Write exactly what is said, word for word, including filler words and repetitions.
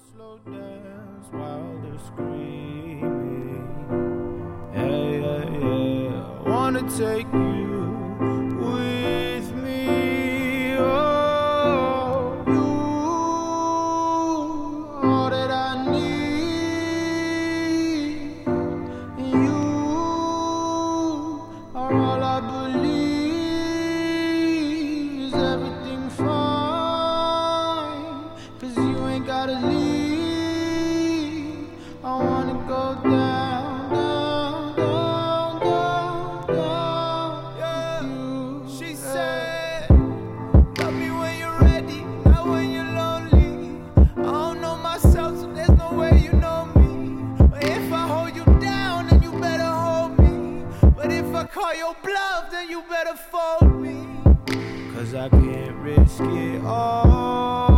slow dance while they're screaming. Yeah, yeah, yeah. I wanna take you with me. Oh, you all that I need. You are all I believe. Is everything fine? 'Cause you ain't gotta leave. I wanna go down, down, down, down, down. Yeah, you, she yeah. said, love me when you're ready, not when you're lonely. I don't know myself, so there's no way you know me. But if I hold you down, then you better hold me. But if I call your bluff, then you better fold me. 'Cause I can't risk it all.